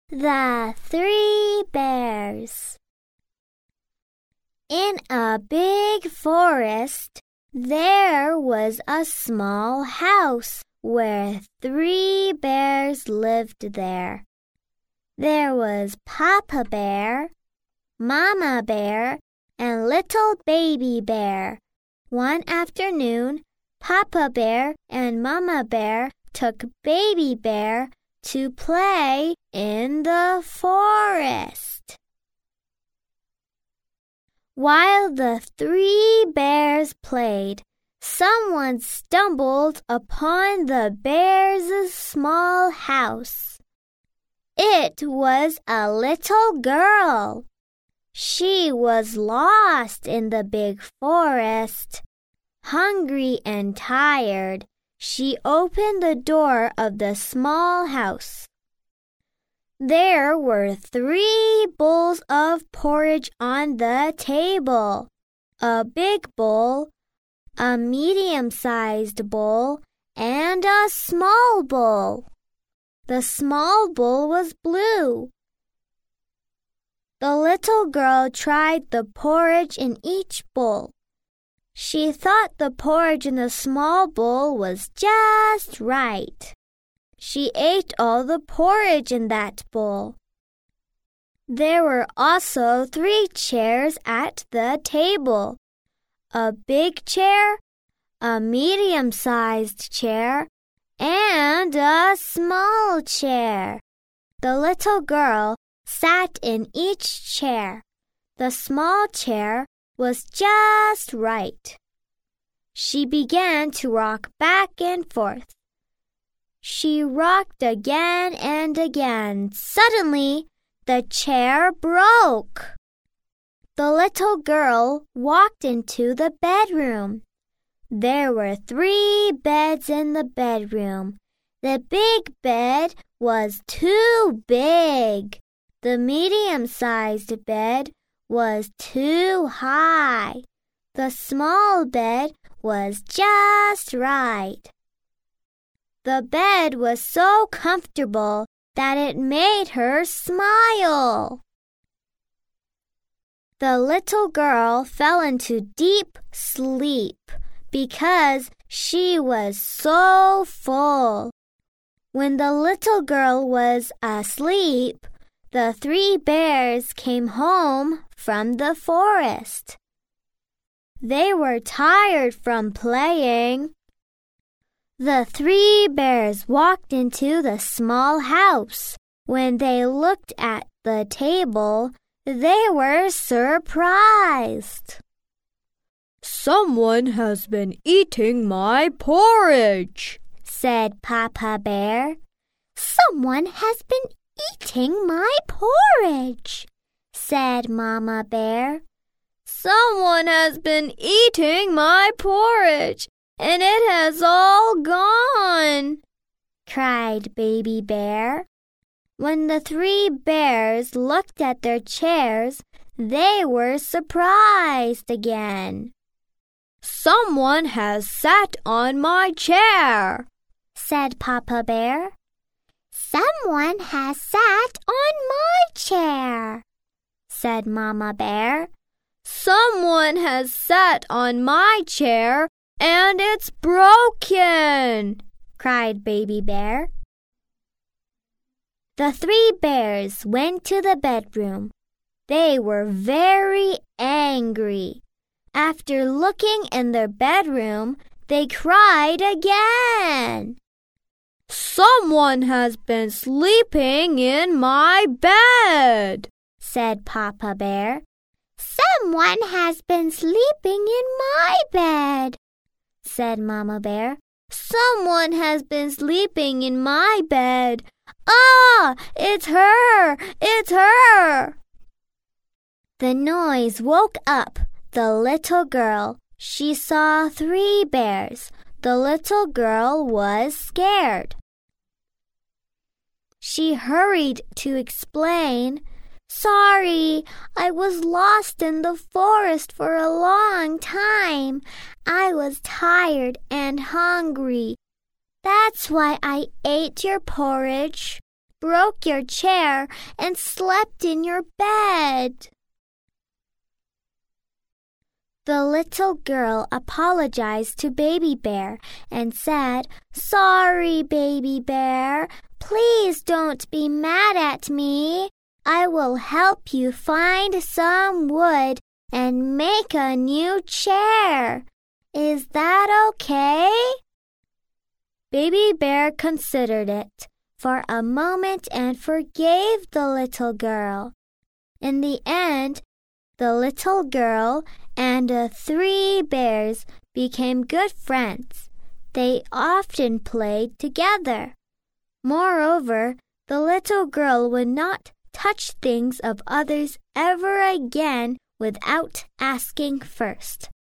The Three Bears. In a big forest, there was a small house where 3 bears lived there. There was Papa Bear, Mama Bear, and little Baby Bear. One afternoon, Papa Bear and Mama Bear took Baby Bear to play in the forest. While the 3 bears played, someone stumbled upon the bears' small house. It was a little girl. She was lost in the big forest. Hungry and tired, she opened the door of the small house. There were 3 bowls of porridge on the table. A big bowl, a medium-sized bowl, and a small bowl. The small bowl was blue. The little girl tried the porridge in each bowl. She thought the porridge in the small bowl was just right. She ate all the porridge in that bowl. There were also 3 chairs at the table. A big chair, a medium-sized chair, and a small chair. The little girl sat in each chair. The small chair was just right. She began to rock back and forth. She rocked again and again. Suddenly, the chair broke. The little girl walked into the bedroom. There were 3 beds in the bedroom. The big bed was too big. The medium-sized bed was too high. The small bed was just right. The bed was so comfortable that it made her smile. The little girl fell into deep sleep because she was so full. When the little girl was asleep, the 3 bears came home from the forest. They were tired from playing. The 3 bears walked into the small house. When they looked at the table, they were surprised. "Someone has been eating my porridge," said Papa Bear. "Someone has been eating my porridge," said Mama Bear. "Someone has been eating my porridge, and it has all gone," cried Baby Bear. When the 3 bears looked at their chairs, they were surprised again. "Someone has sat on my chair," said Papa Bear. "Someone has sat on my chair," said Mama Bear. "Someone has sat on my chair, and it's broken," cried Baby Bear. The 3 bears went to the bedroom. They were very angry. After looking in their bedroom, they cried again. "Someone has been sleeping in my bed," said Papa Bear. "Someone has been sleeping in my bed," said Mama Bear. "Someone has been sleeping in my bed. Ah, it's her! It's her!" The noise woke up the little girl. She saw 3 bears. The little girl was scared. She hurried to explain, "Sorry, I was lost in the forest for a long time. I was tired and hungry. That's why I ate your porridge." broke your chair and slept in your bed." The little girl apologized to Baby Bear and said, "Sorry, Baby Bear. Please don't be mad at me. I will help you find some wood and make a new chair. Is that okay?" Baby Bear considered it for a moment and forgave the little girl. In the end, the little girl and the 3 bears became good friends. They often played together. Moreover, the little girl would not touch things of others ever again without asking first.